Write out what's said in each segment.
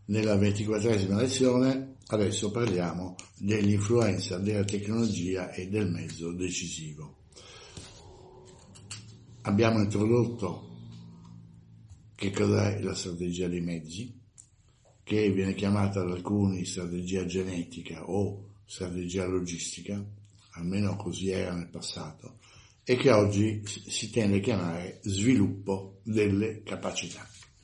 nella 24esima lezione. Adesso parliamo dell'influenza della tecnologia e del mezzo decisivo. Abbiamo introdotto che cos'è la strategia dei mezzi, che viene chiamata da alcuni strategia genetica o strategia logistica, almeno così era nel passato, e che oggi si tende a chiamare sviluppo delle capacità.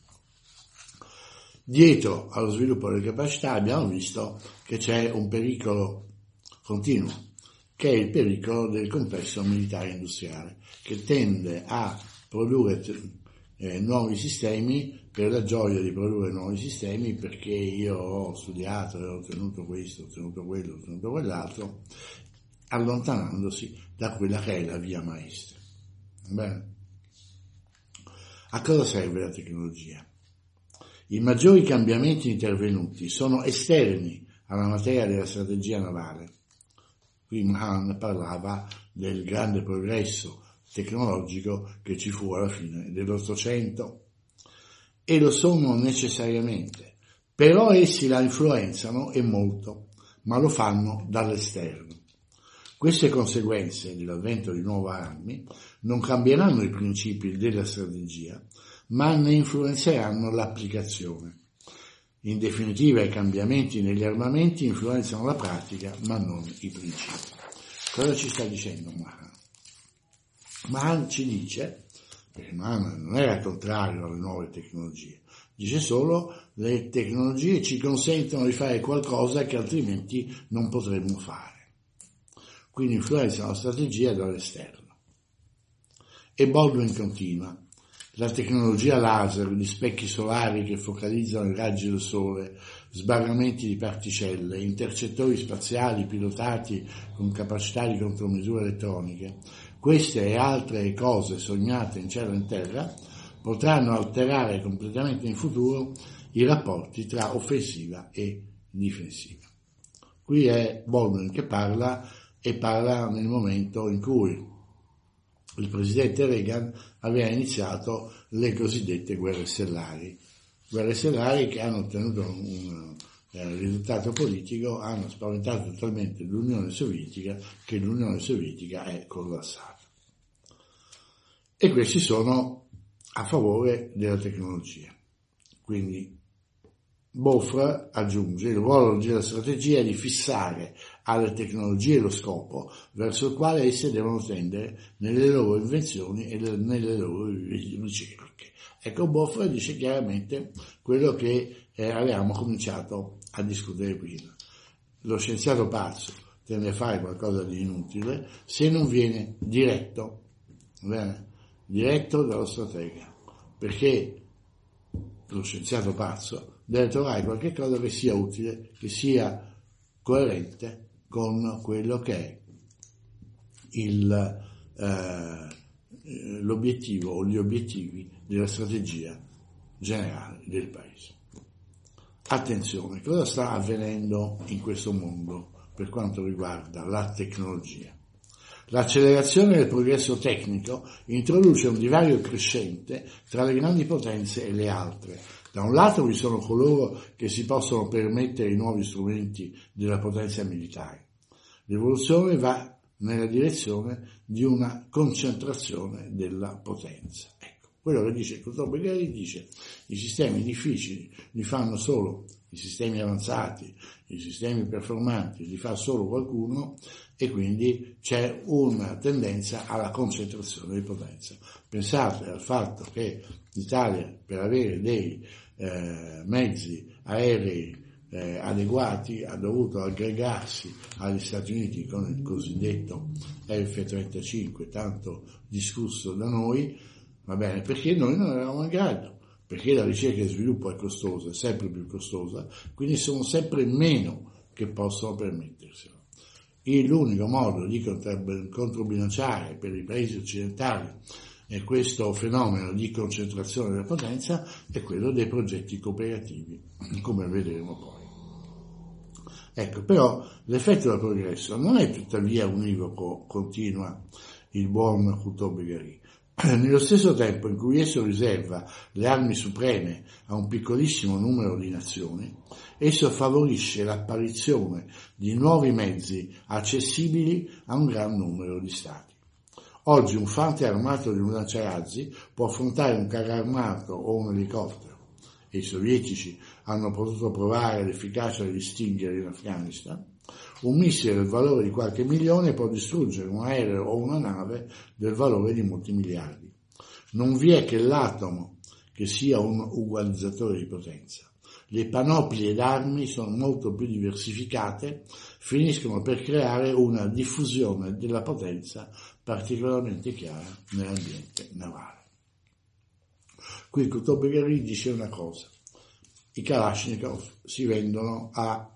Dietro allo sviluppo delle capacità abbiamo visto che c'è un pericolo continuo, che è il pericolo del complesso militare industriale, che tende a produrre nuovi sistemi per la gioia di produrre nuovi sistemi, perché io ho studiato e ho ottenuto questo, ho ottenuto quello, ho ottenuto quell'altro, allontanandosi da quella che è la via maestra. Bene. A cosa serve la tecnologia? I maggiori cambiamenti intervenuti sono esterni alla materia della strategia navale. Qui Mahan parlava del grande progresso tecnologico che ci fu alla fine dell'Ottocento, e lo sono necessariamente, però essi la influenzano e molto, ma lo fanno dall'esterno. Queste conseguenze dell'avvento di nuove armi non cambieranno i principi della strategia, ma ne influenzeranno l'applicazione. In definitiva, i cambiamenti negli armamenti influenzano la pratica, ma non i principi. Cosa ci sta dicendo Mahan? Mahan ci dice, perché Mahan non era contrario alle nuove tecnologie, dice solo le tecnologie ci consentono di fare qualcosa che altrimenti non potremmo fare. Quindi influenzano la strategia dall'esterno. E Baldwin continua. La tecnologia laser, gli specchi solari che focalizzano i raggi del sole, sbarramenti di particelle, intercettori spaziali pilotati con capacità di contromisure elettroniche, queste e altre cose sognate in cielo e in terra potranno alterare completamente in futuro i rapporti tra offensiva e difensiva. Qui è Baldwin che parla, e parla nel momento in cui il presidente Reagan aveva iniziato le cosiddette guerre stellari che hanno ottenuto un risultato politico, hanno spaventato totalmente l'Unione Sovietica, che l'Unione Sovietica è collassata. E questi sono a favore della tecnologia. Quindi Bofra aggiunge: il ruolo della strategia è di fissare alle tecnologie lo scopo verso il quale esse devono tendere nelle loro invenzioni e nelle loro ricerche. Ecco, Bofra dice chiaramente quello che avevamo cominciato a discutere prima. Lo scienziato pazzo tende a fare qualcosa di inutile se non viene diretto dallo stratega, perché lo scienziato pazzo deve trovare qualche cosa che sia utile, che sia coerente con quello che è l'obiettivo o gli obiettivi della strategia generale del paese. Attenzione, cosa sta avvenendo in questo mondo per quanto riguarda la tecnologia? L'accelerazione del progresso tecnico introduce un divario crescente tra le grandi potenze e le altre. Da un lato vi sono coloro che si possono permettere i nuovi strumenti della potenza militare. L'evoluzione va nella direzione di una concentrazione della potenza. Ecco, quello che dice Couto-Begay dice: i sistemi difficili li fanno solo i sistemi avanzati, i sistemi performanti li fa solo qualcuno, e quindi c'è una tendenza alla concentrazione di potenza. Pensate al fatto che l'Italia, per avere dei mezzi aerei adeguati, ha dovuto aggregarsi agli Stati Uniti con il cosiddetto F-35, tanto discusso da noi, va bene, perché noi non eravamo in grado, perché la ricerca e sviluppo è costosa, è sempre più costosa, quindi sono sempre meno che possono permetterselo. L'unico modo di controbilanciare per i paesi occidentali questo fenomeno di concentrazione della potenza è quello dei progetti cooperativi, come vedremo poi. Ecco, però l'effetto del progresso non è tuttavia univoco, continua il buon Couto-Begay, Nello stesso tempo in cui esso riserva le armi supreme a un piccolissimo numero di nazioni, esso favorisce l'apparizione di nuovi mezzi accessibili a un gran numero di stati. Oggi un fante armato di un lanciarazzi può affrontare un carro armato o un elicottero, e i sovietici hanno potuto provare l'efficacia di distinguere in Afghanistan. Un missile del valore di qualche milione può distruggere un aereo o una nave del valore di molti miliardi. Non vi è che l'atomo che sia un ugualizzatore di potenza. Le panoplie d'armi sono molto più diversificate, finiscono per creare una diffusione della potenza particolarmente chiara nell'ambiente navale. Qui Kutobegari dice una cosa: i Kalashnikov si vendevano a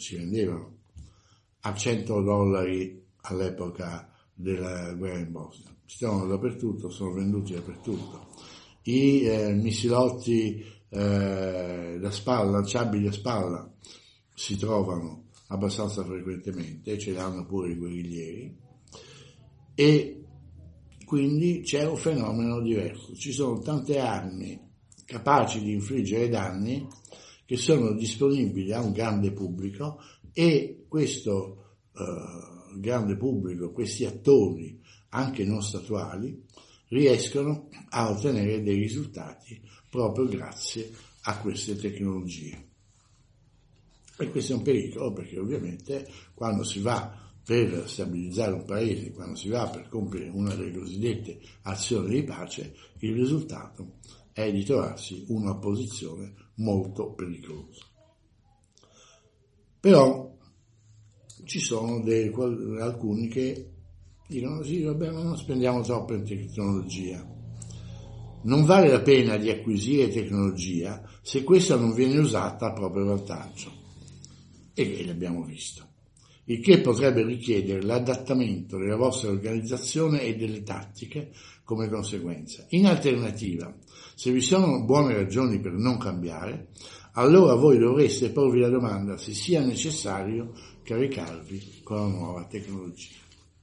$100 all'epoca della guerra in Bosnia. Stavano dappertutto, sono venduti dappertutto. I missilotti da spalla, lanciabili a spalla, si trovano abbastanza frequentemente, ce li hanno pure i guerriglieri, e quindi c'è un fenomeno diverso. Ci sono tante armi capaci di infliggere danni che sono disponibili a un grande pubblico, e questo grande pubblico, questi attori anche non statuali, riescono a ottenere dei risultati proprio grazie a queste tecnologie. E questo è un pericolo, perché ovviamente quando si va per stabilizzare un paese, quando si va per compiere una delle cosiddette azioni di pace, il risultato è di trovarsi una posizione molto pericolosa. Però ci sono alcuni che dicono: sì, vabbè, ma non spendiamo troppo in tecnologia. Non vale la pena di acquisire tecnologia se questa non viene usata a proprio vantaggio. E l'abbiamo visto. Il che potrebbe richiedere l'adattamento della vostra organizzazione e delle tattiche come conseguenza. In alternativa, se vi sono buone ragioni per non cambiare, allora voi dovreste porvi la domanda se sia necessario caricarvi con la nuova tecnologia.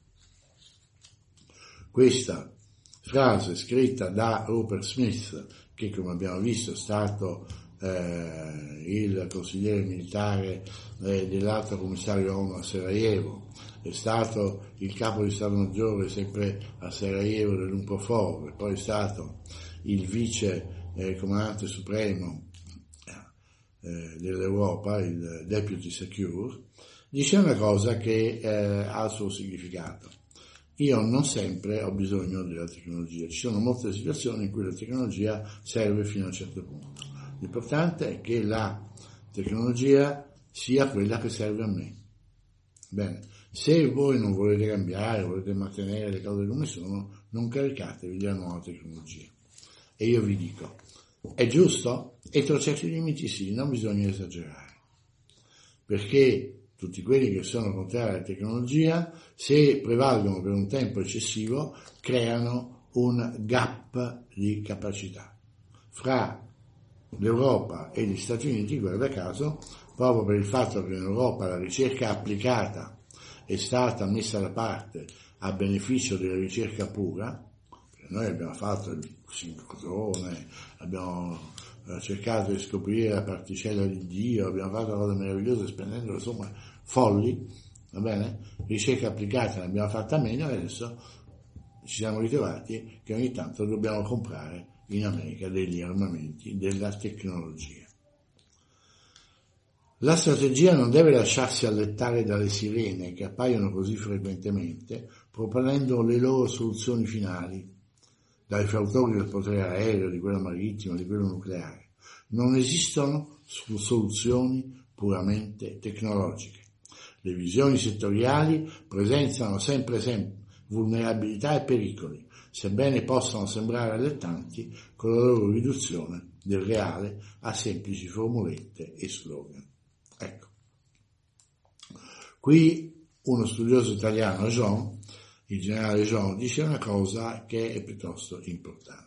Questa frase scritta da Rupert Smith, che come abbiamo visto è stato il consigliere militare dell'Alto Commissario ONU a Sarajevo, è stato il capo di Stato Maggiore sempre a Sarajevo dell'UNPROFOR, e poi è stato il vice comandante supremo dell'Europa, il Deputy Secure, dice una cosa che ha il suo significato. Io non sempre ho bisogno della tecnologia, ci sono molte situazioni in cui la tecnologia serve fino a un certo punto. L'importante è che la tecnologia sia quella che serve a me. Bene, se voi non volete cambiare, volete mantenere le cose come sono, non caricatevi della nuova tecnologia. E io vi dico, è giusto? Entro certi limiti sì, non bisogna esagerare. Perché tutti quelli che sono contrari alla tecnologia, se prevalgono per un tempo eccessivo, creano un gap di capacità fra l'Europa e gli Stati Uniti, guarda caso, proprio per il fatto che in Europa la ricerca applicata è stata messa da parte a beneficio della ricerca pura. Noi abbiamo fatto il sincrotrone, abbiamo cercato di scoprire la particella di Dio, abbiamo fatto cose meravigliose spendendo somme folli, va bene? Ricerca applicata ne abbiamo fatta meno, e adesso ci siamo ritrovati che ogni tanto dobbiamo comprare in America degli armamenti, della tecnologia. La strategia non deve lasciarsi allettare dalle sirene che appaiono così frequentemente, proponendo le loro soluzioni finali, dai fautori del potere aereo, di quello marittimo, di quello nucleare. Non esistono soluzioni puramente tecnologiche. Le visioni settoriali presentano sempre vulnerabilità e pericoli, sebbene possano sembrare allettanti con la loro riduzione del reale a semplici formulette e slogan. Ecco. Qui uno studioso italiano, Jean, il generale Jean, dice una cosa che è piuttosto importante.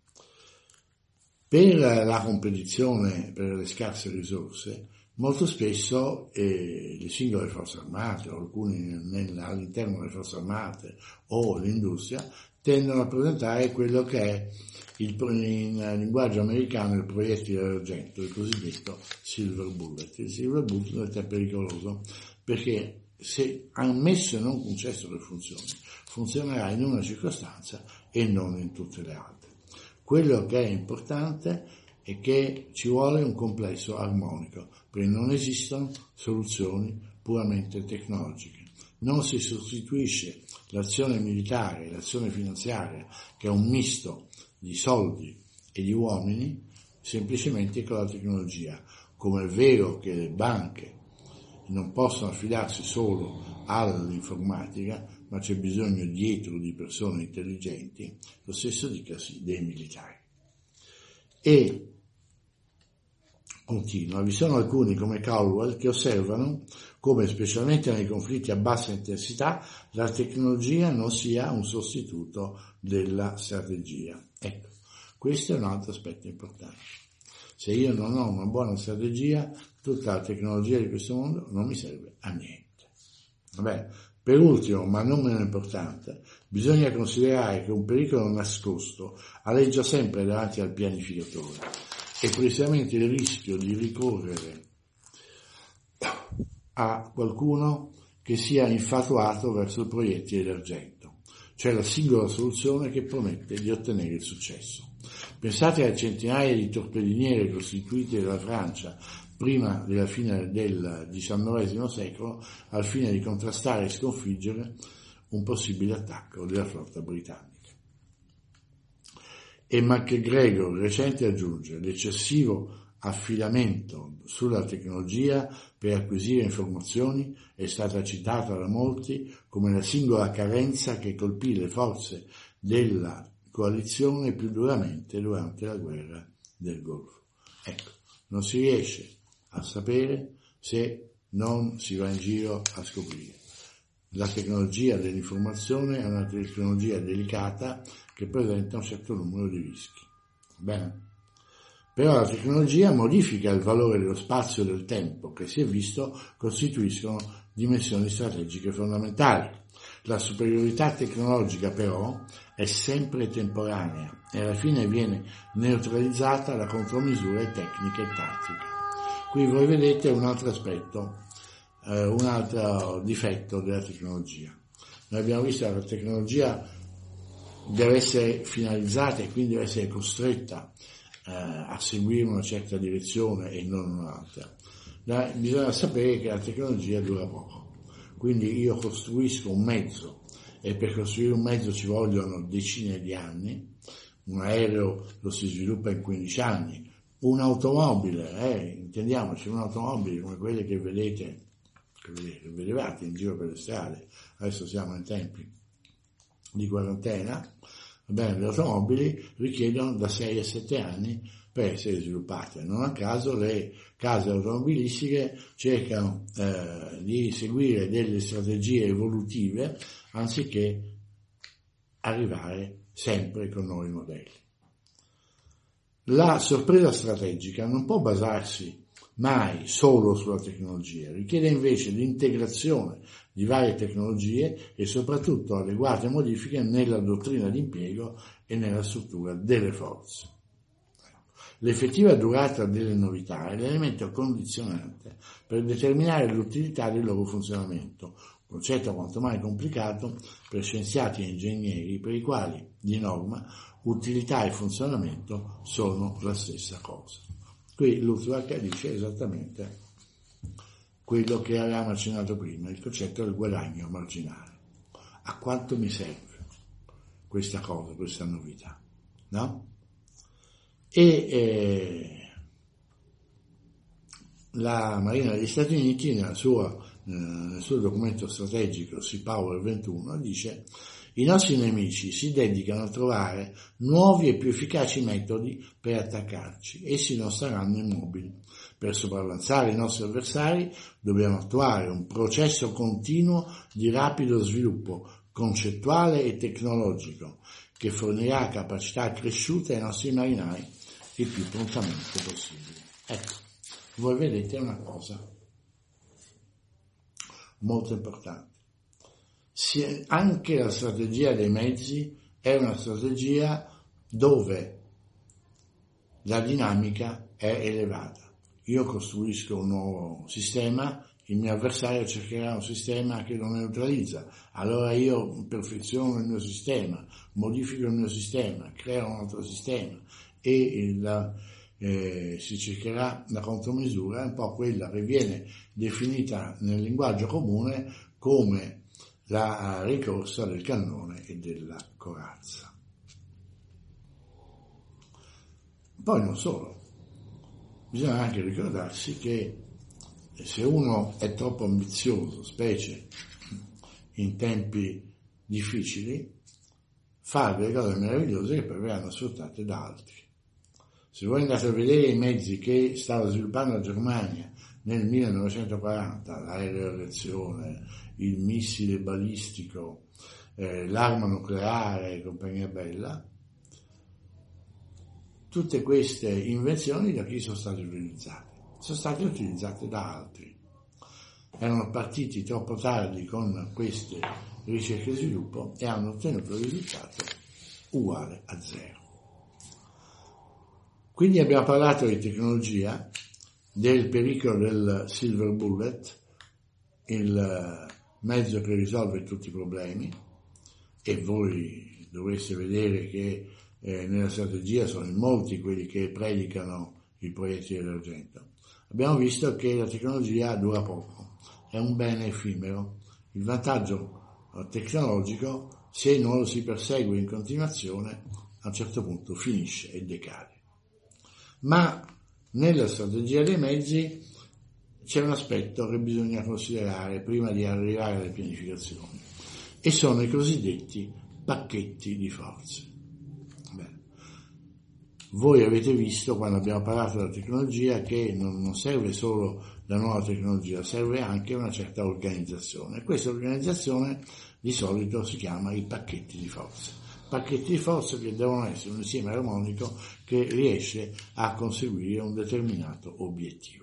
Per la competizione, per le scarse risorse, molto spesso le singole forze armate, o alcuni all'interno delle forze armate o l'industria, tendono a presentare quello che è in linguaggio americano il proiettile d'argento, il cosiddetto silver bullet. Il silver bullet è pericoloso perché, se ammesso e non concesso che funzionerà in una circostanza e non in tutte le altre. Quello che è importante è che ci vuole un complesso armonico, perché non esistono soluzioni puramente tecnologiche. Non si sostituisce l'azione militare, l'azione finanziaria, che è un misto di soldi e di uomini, semplicemente con la tecnologia. Come è vero che le banche non possono affidarsi solo all'informatica, ma c'è bisogno dietro di persone intelligenti, lo stesso dicasi dei militari. E continua, vi sono alcuni come Caldwell che osservano come, specialmente nei conflitti a bassa intensità, la tecnologia non sia un sostituto della strategia. Ecco, questo è un altro aspetto importante. Se io non ho una buona strategia, tutta la tecnologia di questo mondo non mi serve a niente. Vabbè, per ultimo, ma non meno importante, bisogna considerare che un pericolo nascosto aleggia sempre davanti al pianificatore, e precisamente il rischio di ricorrere a qualcuno che sia infatuato verso il proiettile d'argento, cioè la singola soluzione che promette di ottenere il successo. Pensate alle centinaia di torpediniere costituite dalla Francia prima della fine del XIX secolo al fine di contrastare e sconfiggere un possibile attacco della flotta britannica. E MacGregor recente aggiunge: l'eccessivo affidamento sulla tecnologia per acquisire informazioni è stata citata da molti come la singola carenza che colpì le forze della coalizione più duramente durante la guerra del Golfo. Ecco, non si riesce a sapere se non si va in giro a scoprire. La tecnologia dell'informazione è una tecnologia delicata che presenta un certo numero di rischi. Bene? Però la tecnologia modifica il valore dello spazio e del tempo, che si è visto costituiscono dimensioni strategiche fondamentali. La superiorità tecnologica però è sempre temporanea e alla fine viene neutralizzata da contromisure tecniche e tattiche. Qui voi vedete un altro aspetto, un altro difetto della tecnologia. Noi abbiamo visto che la tecnologia deve essere finalizzata e quindi deve essere costretta a seguire una certa direzione e non un'altra. Bisogna sapere che la tecnologia dura poco, quindi io costruisco un mezzo e per costruire un mezzo ci vogliono decine di anni, un aereo lo si sviluppa in 15 anni, un'automobile, intendiamoci, un'automobile come quelle che vedevate in giro per le strade, adesso siamo in tempi di quarantena, le automobili richiedono da 6 a 7 anni per essere sviluppate. Non a caso le case automobilistiche cercano di seguire delle strategie evolutive anziché arrivare sempre con nuovi modelli. La sorpresa strategica non può basarsi mai solo sulla tecnologia, richiede invece l'integrazione di varie tecnologie e soprattutto adeguate modifiche nella dottrina d'impiego e nella struttura delle forze. L'effettiva durata delle novità è l'elemento condizionante per determinare l'utilità del loro funzionamento, concetto quanto mai complicato per scienziati e ingegneri per i quali, di norma, utilità e funzionamento sono la stessa cosa. Qui Luttwak dice esattamente quello che avevamo accennato prima, il concetto del guadagno marginale. A quanto mi serve questa cosa, questa novità? No? E la Marina degli Stati Uniti nel suo documento strategico Sea Power 21 dice: i nostri nemici si dedicano a trovare nuovi e più efficaci metodi per attaccarci. Essi non saranno immobili. Per sopravanzare i nostri avversari dobbiamo attuare un processo continuo di rapido sviluppo concettuale e tecnologico che fornirà capacità cresciute ai nostri marinai il più prontamente possibile. Ecco, voi vedete una cosa molto importante. Anche la strategia dei mezzi è una strategia dove la dinamica è elevata. Io costruisco un nuovo sistema, il mio avversario cercherà un sistema che lo neutralizza, allora io perfeziono il mio sistema, modifico il mio sistema, creo un altro sistema e si cercherà la contromisura, un po' quella che viene definita nel linguaggio comune come la ricorsa del cannone e della corazza. Poi non solo, bisogna anche ricordarsi che se uno è troppo ambizioso, specie in tempi difficili, fa delle cose meravigliose che poi verranno sfruttate da altri. Se voi andate a vedere i mezzi che stava sviluppando la Germania nel 1940, l'aereo a reazione, il missile balistico, l'arma nucleare e compagnia bella, tutte queste invenzioni da chi sono state utilizzate? Sono state utilizzate da altri. Erano partiti troppo tardi con queste ricerche e sviluppo e hanno ottenuto il risultato uguale a zero. Quindi abbiamo parlato di tecnologia, del pericolo del silver bullet, il mezzo che risolve tutti i problemi, e voi dovreste vedere che nella strategia sono in molti quelli che predicano i proiettili d'argento. Abbiamo visto che la tecnologia dura poco, è un bene effimero. Il vantaggio tecnologico, se non lo si persegue in continuazione, a un certo punto finisce e decade. Ma nella strategia dei mezzi c'è un aspetto che bisogna considerare prima di arrivare alle pianificazioni, e sono i cosiddetti pacchetti di forze. Voi avete visto, quando abbiamo parlato della tecnologia, che non serve solo la nuova tecnologia, serve anche una certa organizzazione. Questa organizzazione di solito si chiama i pacchetti di forze. Pacchetti di forze che devono essere un insieme armonico che riesce a conseguire un determinato obiettivo.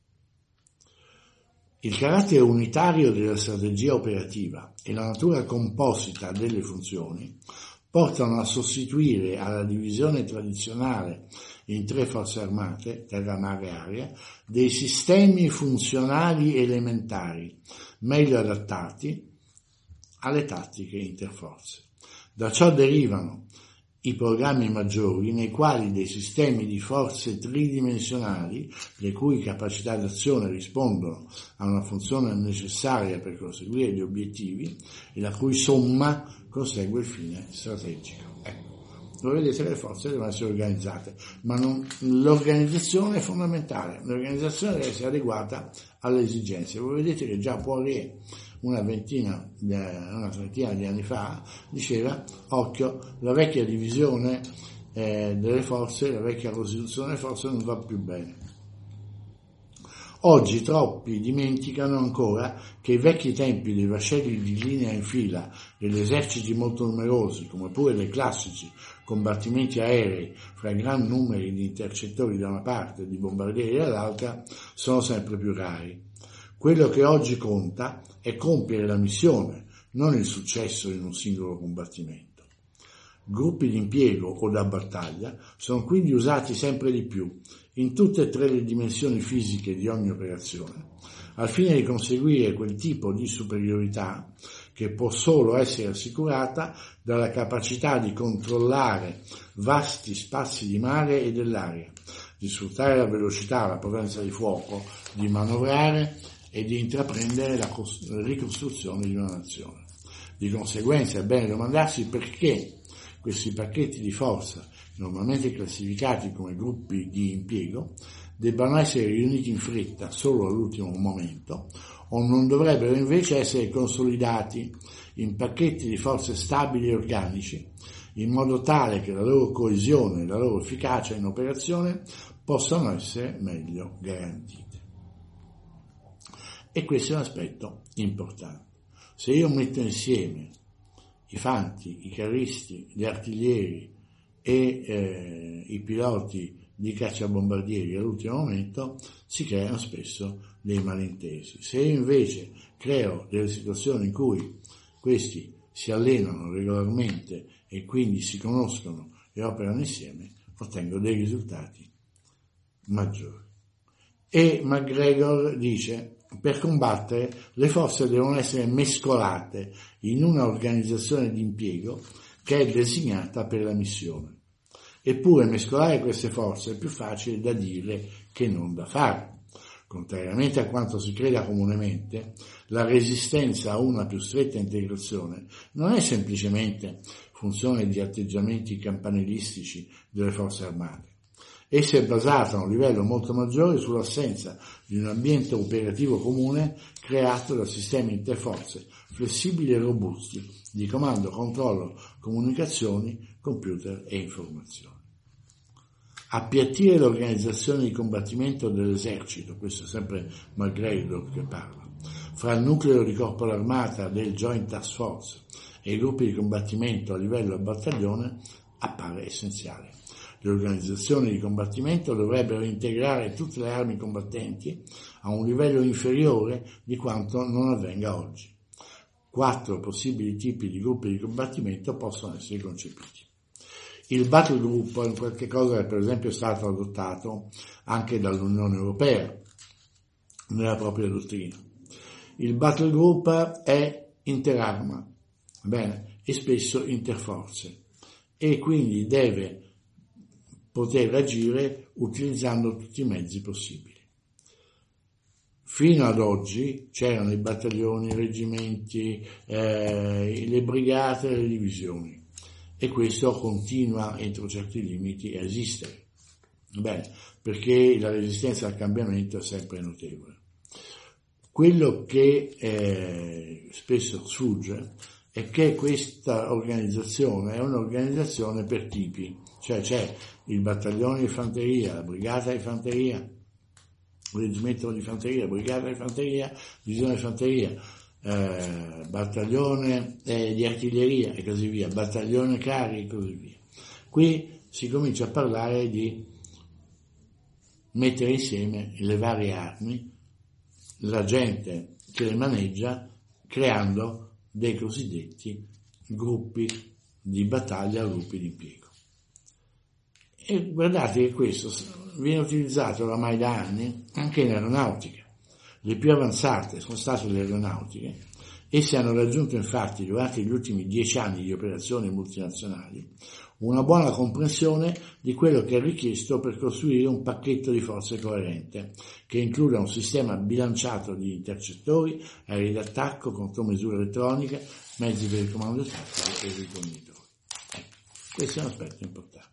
Il carattere unitario della strategia operativa e la natura composita delle funzioni portano a sostituire alla divisione tradizionale in 3 forze armate, terra, mare e aria, dei sistemi funzionali elementari, meglio adattati alle tattiche interforze. Da ciò derivano i programmi maggiori nei quali dei sistemi di forze tridimensionali, le cui capacità d'azione rispondono a una funzione necessaria per conseguire gli obiettivi e la cui somma consegue il fine strategico. Voi vedete, le forze devono essere organizzate, ma l'organizzazione è fondamentale, l'organizzazione deve essere adeguata alle esigenze. Voi vedete che già Poirier, una trentina di anni fa, diceva: occhio, la vecchia divisione delle forze, la vecchia costituzione delle forze non va più bene. Oggi troppi dimenticano ancora che i vecchi tempi dei vascelli di linea in fila, degli eserciti molto numerosi, come pure dei classici combattimenti aerei fra gran numeri di intercettori da una parte e di bombardieri dall'altra, sono sempre più rari. Quello che oggi conta è compiere la missione, non il successo in un singolo combattimento. Gruppi di impiego o da battaglia sono quindi usati sempre di più in tutte e 3 le dimensioni fisiche di ogni operazione, al fine di conseguire quel tipo di superiorità che può solo essere assicurata dalla capacità di controllare vasti spazi di mare e dell'aria, di sfruttare la velocità, la potenza di fuoco, di manovrare e di intraprendere la ricostruzione di una nazione. Di conseguenza è bene domandarsi perché questi pacchetti di forza, normalmente classificati come gruppi di impiego, debbano essere riuniti in fretta solo all'ultimo momento, o non dovrebbero invece essere consolidati in pacchetti di forze stabili e organici, in modo tale che la loro coesione e la loro efficacia in operazione possano essere meglio garantite. E questo è un aspetto importante. Se io metto insieme i fanti, i carristi, gli artiglieri e i piloti di cacciabombardieri all'ultimo momento, si creano spesso dei malintesi. Se io invece creo delle situazioni in cui questi si allenano regolarmente e quindi si conoscono e operano insieme, ottengono dei risultati maggiori. E McGregor dice: per combattere le forze devono essere mescolate in una organizzazione di impiego che è designata per la missione. Eppure mescolare queste forze è più facile da dire che non da fare. Contrariamente a quanto si creda comunemente, la resistenza a una più stretta integrazione non è semplicemente funzione di atteggiamenti campanilistici delle forze armate. Essa è basata a un livello molto maggiore sull'assenza di un ambiente operativo comune creato da sistemi interforze flessibili e robusti di comando, controllo, comunicazioni, computer e informazioni. Appiattire l'organizzazione di combattimento dell'esercito, questo è sempre McGregor che parla, fra il nucleo di corpo d'armata del Joint Task Force e i gruppi di combattimento a livello battaglione appare essenziale. Le organizzazioni di combattimento dovrebbero integrare tutte le armi combattenti a un livello inferiore di quanto non avvenga oggi. 4 possibili tipi di gruppi di combattimento possono essere concepiti. Il battle group è qualche cosa che per esempio è stato adottato anche dall'Unione Europea nella propria dottrina. Il battle group è interarma, bene, e spesso interforze, e quindi deve poter agire utilizzando tutti i mezzi possibili. Fino ad oggi c'erano i battaglioni, i reggimenti, le brigate e le divisioni, e questo continua entro certi limiti a esistere. Bene, perché la resistenza al cambiamento è sempre notevole. Quello che spesso sfugge è che questa organizzazione è un'organizzazione per tipi, cioè c'è il battaglione di fanteria, la brigata di fanteria, il reggimento di fanteria, brigata di fanteria, divisione di fanteria, battaglione di artiglieria e così via, battaglione carri e così via. Qui si comincia a parlare di mettere insieme le varie armi, la gente che le maneggia, creando dei cosiddetti gruppi di battaglia o gruppi di impiego. E guardate che questo viene utilizzato oramai da anni anche in aeronautica. Le più avanzate sono state le aeronautiche. Esse hanno raggiunto infatti durante gli ultimi 10 anni di operazioni multinazionali una buona comprensione di quello che è richiesto per costruire un pacchetto di forze coerente, che includa un sistema bilanciato di intercettori, aerei d'attacco, contromisure elettroniche, mezzi per il comando tattico e ricognitori. Questo è un aspetto importante.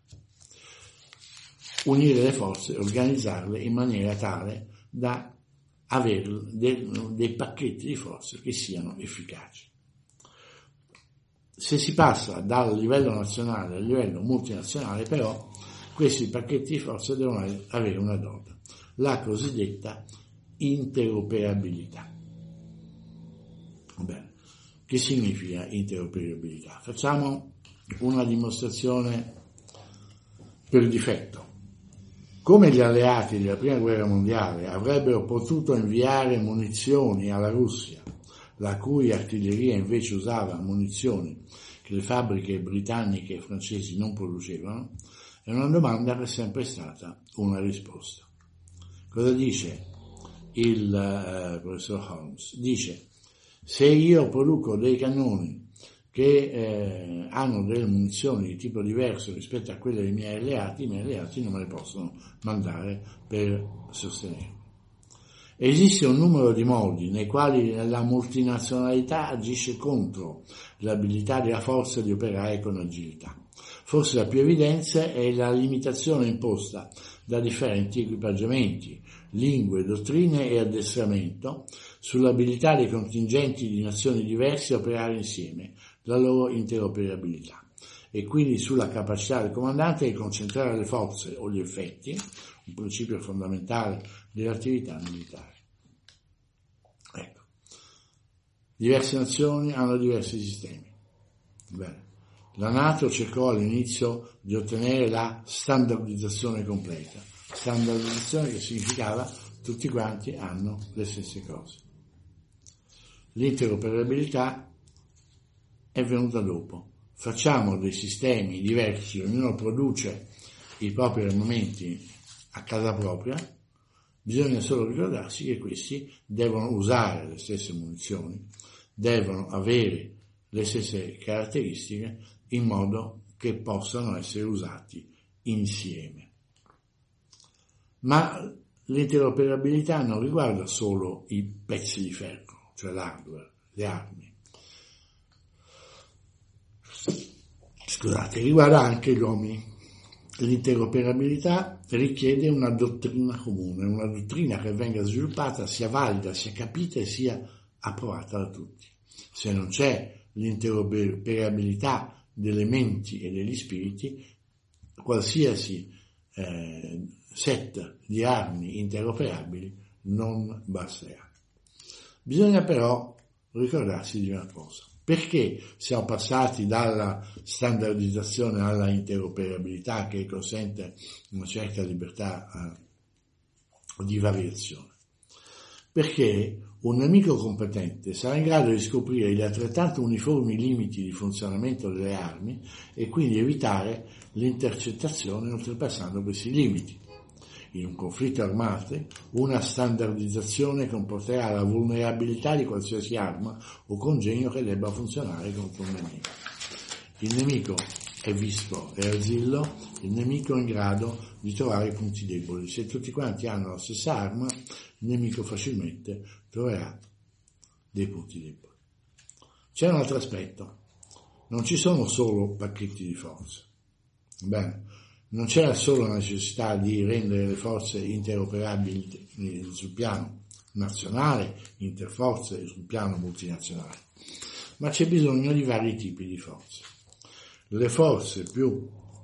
Unire le forze, organizzarle in maniera tale da avere dei pacchetti di forze che siano efficaci. Se si passa dal livello nazionale al livello multinazionale, però, questi pacchetti di forze devono avere una dote, la cosiddetta interoperabilità. Bene, che significa interoperabilità? Facciamo una dimostrazione per difetto. Come gli alleati della Prima Guerra Mondiale avrebbero potuto inviare munizioni alla Russia, la cui artiglieria invece usava munizioni che le fabbriche britanniche e francesi non producevano, è una domanda che è sempre stata una risposta. Cosa dice il professor Holmes? Dice: se io produco dei cannoni che hanno delle munizioni di tipo diverso rispetto a quelle dei miei alleati, i miei alleati non me le possono mandare per sostenere. Esiste un numero di modi nei quali la multinazionalità agisce contro l'abilità della forza di operare con agilità. Forse la più evidente è la limitazione imposta da differenti equipaggiamenti, lingue, dottrine e addestramento sull'abilità dei contingenti di nazioni diverse a operare insieme, la loro interoperabilità, e quindi sulla capacità del comandante di concentrare le forze o gli effetti, un principio fondamentale dell'attività militare. Ecco, diverse nazioni hanno diversi sistemi. Bene. La NATO cercò all'inizio di ottenere la standardizzazione completa, standardizzazione che significava tutti quanti hanno le stesse cose. L'interoperabilità è venuta dopo, facciamo dei sistemi diversi, ognuno produce i propri armamenti a casa propria, bisogna solo ricordarsi che questi devono usare le stesse munizioni, devono avere le stesse caratteristiche in modo che possano essere usati insieme. Ma l'interoperabilità non riguarda solo i pezzi di ferro, cioè l'hardware, le armi. Scusate, riguarda anche gli uomini. L'interoperabilità richiede una dottrina comune, una dottrina che venga sviluppata, sia valida, sia capita e sia approvata da tutti. Se non c'è l'interoperabilità delle menti e degli spiriti, qualsiasi set di armi interoperabili non basterà. Bisogna però ricordarsi di una cosa: perché siamo passati dalla standardizzazione alla interoperabilità, che consente una certa libertà di variazione? Perché un nemico competente sarà in grado di scoprire gli altrettanto uniformi limiti di funzionamento delle armi e quindi evitare l'intercettazione oltrepassando questi limiti. In un conflitto armato, una standardizzazione comporterà la vulnerabilità di qualsiasi arma o congegno che debba funzionare contro un nemico. Il nemico è visto e arzillo, il nemico è in grado di trovare i punti deboli. Se tutti quanti hanno la stessa arma, il nemico facilmente troverà dei punti deboli. C'è un altro aspetto: non ci sono solo pacchetti di forze. Bene, non c'è solo la necessità di rendere le forze interoperabili sul piano nazionale, interforze sul piano multinazionale, ma c'è bisogno di vari tipi di forze. Le forze più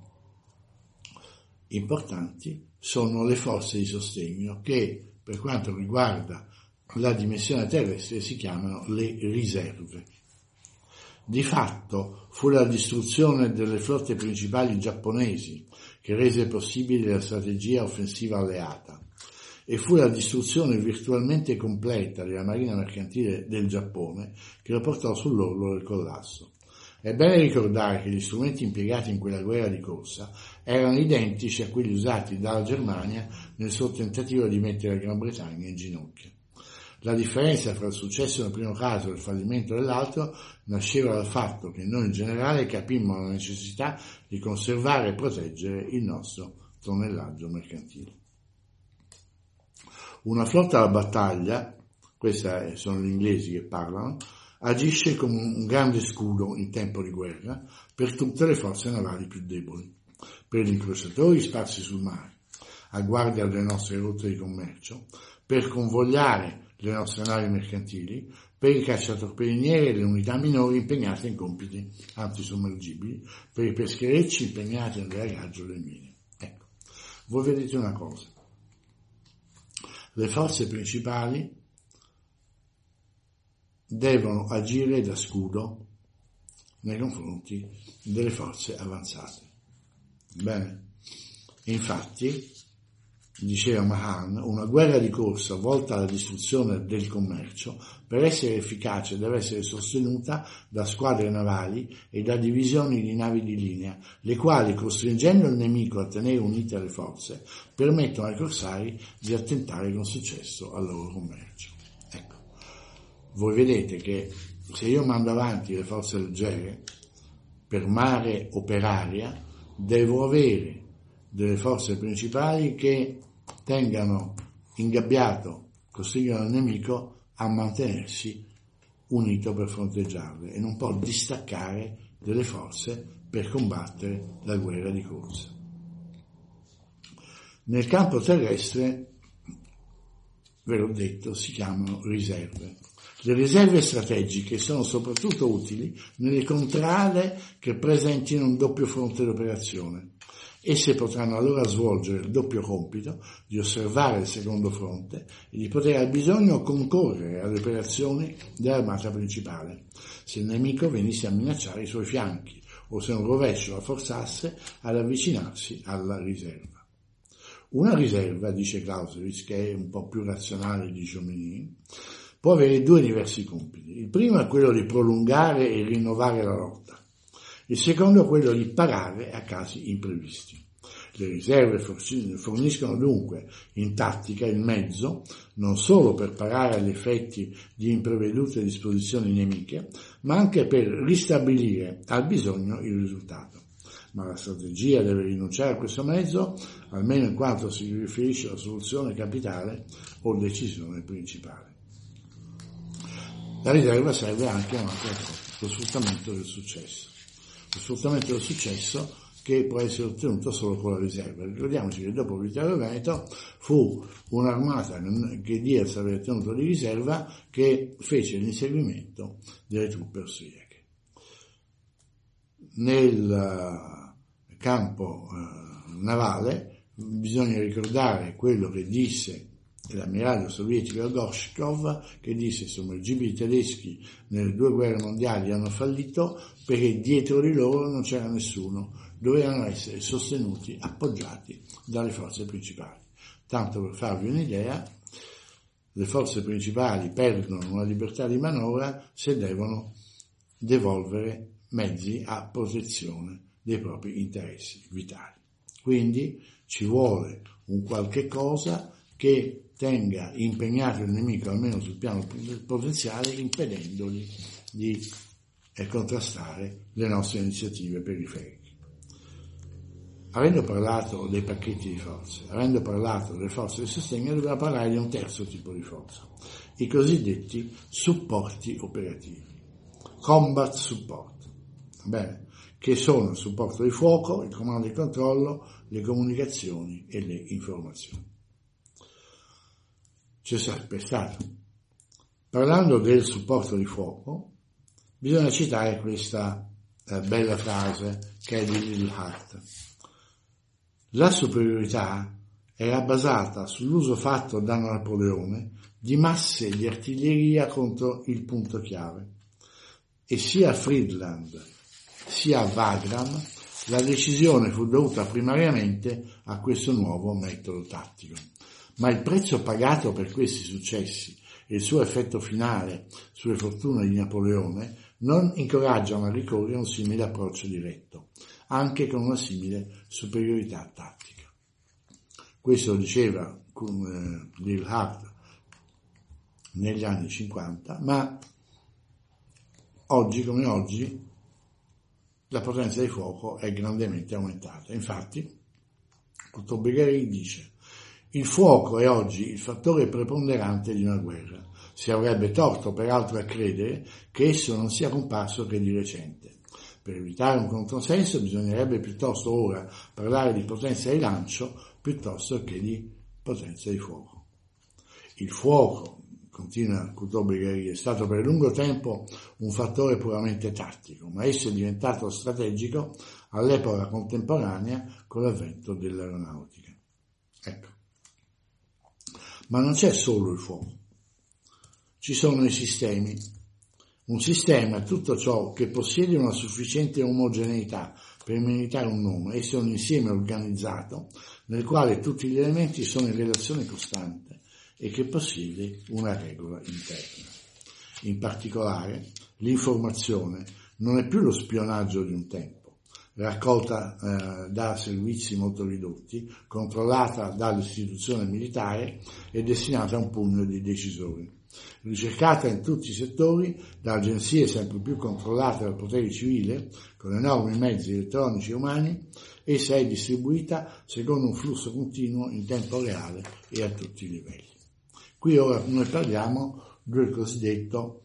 importanti sono le forze di sostegno, che per quanto riguarda la dimensione terrestre si chiamano le riserve. Di fatto fu la distruzione delle flotte principali giapponesi che rese possibile la strategia offensiva alleata, e fu la distruzione virtualmente completa della marina mercantile del Giappone che lo portò sull'orlo del collasso. È bene ricordare che gli strumenti impiegati in quella guerra di corsa erano identici a quelli usati dalla Germania nel suo tentativo di mettere la Gran Bretagna in ginocchio. La differenza fra il successo nel primo caso e il fallimento dell'altro nasceva dal fatto che noi in generale capimmo la necessità di conservare e proteggere il nostro tonnellaggio mercantile. Una flotta da battaglia, questi sono gli inglesi che parlano, agisce come un grande scudo in tempo di guerra per tutte le forze navali più deboli, per gli incrociatori sparsi sul mare, a guardia delle nostre rotte di commercio, per convogliare le nostre navi mercantili, per i cacciatorpedinieri e le unità minori impegnate in compiti antisommergibili, per i pescherecci impegnati nel dragaggio delle mine. Ecco, voi vedete una cosa: le forze principali devono agire da scudo nei confronti delle forze avanzate. Bene, infatti, diceva Mahan, una guerra di corsa volta alla distruzione del commercio, per essere efficace deve essere sostenuta da squadre navali e da divisioni di navi di linea, le quali, costringendo il nemico a tenere unite le forze, permettono ai corsari di attentare con successo al loro commercio. Ecco, voi vedete che se io mando avanti le forze leggere per mare o per aria, devo avere delle forze principali che tengano ingabbiato, costringano il nemico a mantenersi unito per fronteggiarle, e non può distaccare delle forze per combattere la guerra di corsa. Nel campo terrestre, ve l'ho detto, si chiamano riserve. Le riserve strategiche sono soprattutto utili nelle contrade che presentino un doppio fronte d'operazione. Esse potranno allora svolgere il doppio compito di osservare il secondo fronte e di poter al bisogno concorrere alle operazioni dell'armata principale, se il nemico venisse a minacciare i suoi fianchi o se un rovescio la forzasse ad avvicinarsi alla riserva. Una riserva, dice Clausewitz, che è un po' più razionale di Jomini, può avere due diversi compiti. Il primo è quello di prolungare e rinnovare la lotta. Il secondo è quello di parare a casi imprevisti. Le riserve forniscono dunque in tattica il mezzo non solo per parare agli effetti di imprevedute disposizioni nemiche, ma anche per ristabilire al bisogno il risultato. Ma la strategia deve rinunciare a questo mezzo, almeno in quanto si riferisce alla soluzione capitale o decisione principale. La riserva serve anche a un'altra cosa, lo sfruttamento del successo. Lo sfruttamento del successo che può essere ottenuto solo con la riserva. Ricordiamoci che dopo Vittorio Veneto fu un'armata che Diaz aveva tenuto di riserva che fece l'inseguimento delle truppe austriache. Nel campo navale bisogna ricordare quello che disse l'ammiraglio sovietico Gorshkov, che disse i sommergibili tedeschi nelle 2 guerre mondiali hanno fallito perché dietro di loro non c'era nessuno, dovevano essere sostenuti, appoggiati dalle forze principali. Tanto per farvi un'idea, le forze principali perdono una libertà di manovra se devono devolvere mezzi a protezione dei propri interessi vitali. Quindi ci vuole un qualche cosa che tenga impegnato il nemico almeno sul piano potenziale, impedendogli di contrastare le nostre iniziative periferiche. Avendo parlato dei pacchetti di forze, avendo parlato delle forze di sostegno, dobbiamo parlare di un terzo tipo di forza, i cosiddetti supporti operativi, combat support, bene, che sono il supporto di fuoco, il comando e il controllo, le comunicazioni e le informazioni. C'è sempre stato. Parlando del supporto di fuoco, bisogna citare questa bella frase che è di Little Hart. La superiorità era basata sull'uso fatto da Napoleone di masse di artiglieria contro il punto chiave, e sia a Friedland sia a Wagram la decisione fu dovuta primariamente a questo nuovo metodo tattico. Ma il prezzo pagato per questi successi e il suo effetto finale sulle fortune di Napoleone non incoraggiano a ricorrere a un simile approccio diretto, anche con una simile superiorità tattica. Questo lo diceva Little Hart negli anni 50, ma oggi come oggi la potenza di fuoco è grandemente aumentata. Infatti, Couto-Begary dice: il fuoco è oggi il fattore preponderante di una guerra. Si avrebbe torto peraltro a credere che esso non sia comparso che di recente. Per evitare un controsenso bisognerebbe piuttosto ora parlare di potenza di lancio piuttosto che di potenza di fuoco. Il fuoco, continua Couto-Begary, è stato per lungo tempo un fattore puramente tattico, ma esso è diventato strategico all'epoca contemporanea con l'avvento dell'aeronautica. Ecco. Ma non c'è solo il fuoco, ci sono i sistemi. Un sistema è tutto ciò che possiede una sufficiente omogeneità per meritare un nome. Esso è un insieme organizzato nel quale tutti gli elementi sono in relazione costante e che possiede una regola interna. In particolare, l'informazione non è più lo spionaggio di un tempo, raccolta da servizi molto ridotti, controllata dall'istituzione militare e destinata a un pugno di decisori. Ricercata in tutti i settori da agenzie sempre più controllate dal potere civile, con enormi mezzi elettronici e umani, essa è distribuita secondo un flusso continuo in tempo reale e a tutti i livelli. Qui ora noi parliamo del cosiddetto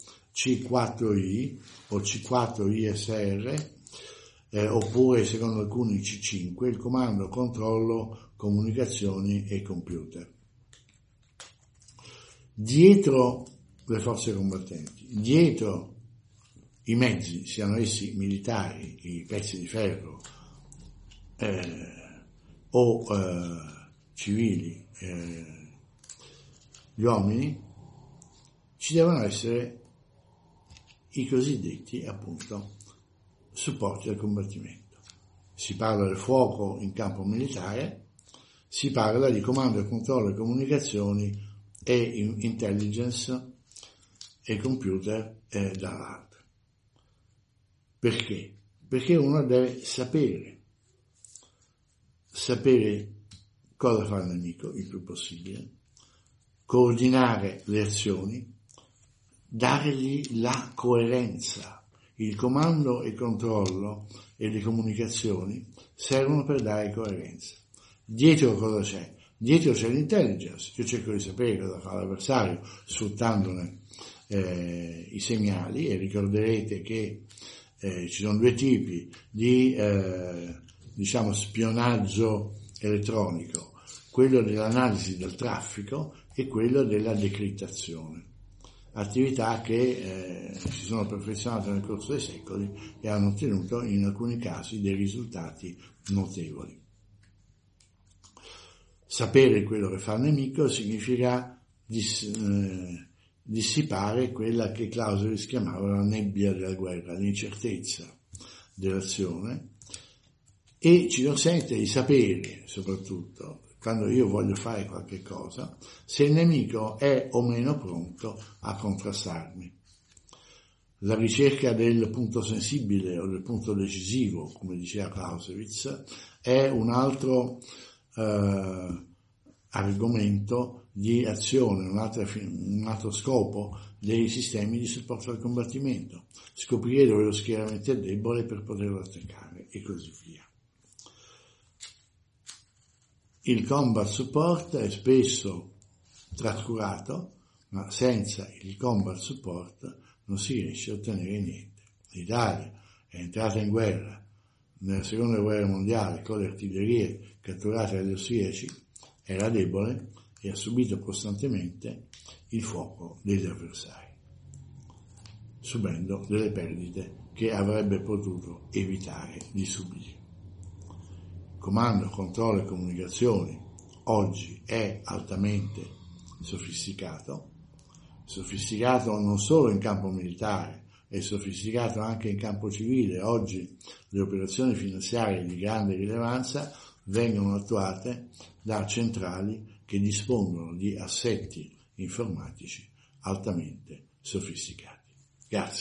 C4I o C4ISR, oppure secondo alcuni C5, il comando, controllo, comunicazioni e computer. Dietro le forze combattenti, dietro i mezzi, siano essi militari, i pezzi di ferro o civili, gli uomini, ci devono essere i cosiddetti, appunto, supporti al combattimento. Si parla del fuoco in campo militare, si parla di comando, controllo e comunicazioni e intelligence e computer dall'altro. Perché? perché uno deve sapere cosa fa il nemico il più possibile, coordinare le azioni, dargli la coerenza. Il comando e il controllo e le comunicazioni servono per dare coerenza. Dietro cosa c'è? Dietro c'è l'intelligence. Io cerco di sapere cosa fa l'avversario sfruttandone i segnali, e ricorderete che ci sono due tipi di spionaggio elettronico, quello dell'analisi del traffico e quello della decrittazione, attività che si sono perfezionate nel corso dei secoli e hanno ottenuto in alcuni casi dei risultati notevoli. Sapere quello che fa il nemico significa dissipare quella che Clausewitz chiamava la nebbia della guerra, l'incertezza dell'azione, e ci consente di sapere, soprattutto quando io voglio fare qualche cosa, se il nemico è o meno pronto a contrastarmi. La ricerca del punto sensibile o del punto decisivo, come diceva Clausewitz, è un altro argomento di azione, un altro scopo dei sistemi di supporto al combattimento: scoprire dove lo schieramento è debole per poterlo attaccare e così via. Il combat support è spesso trascurato, ma senza il combat support non si riesce a ottenere niente. L'Italia è entrata in guerra nella seconda guerra mondiale con le artiglierie catturate dagli austriaci, era debole e ha subito costantemente il fuoco degli avversari, subendo delle perdite che avrebbe potuto evitare di subire. Comando, controllo e comunicazioni oggi è altamente sofisticato non solo in campo militare, è sofisticato anche in campo civile. Oggi le operazioni finanziarie di grande rilevanza vengono attuate da centrali che dispongono di assetti informatici altamente sofisticati. Grazie.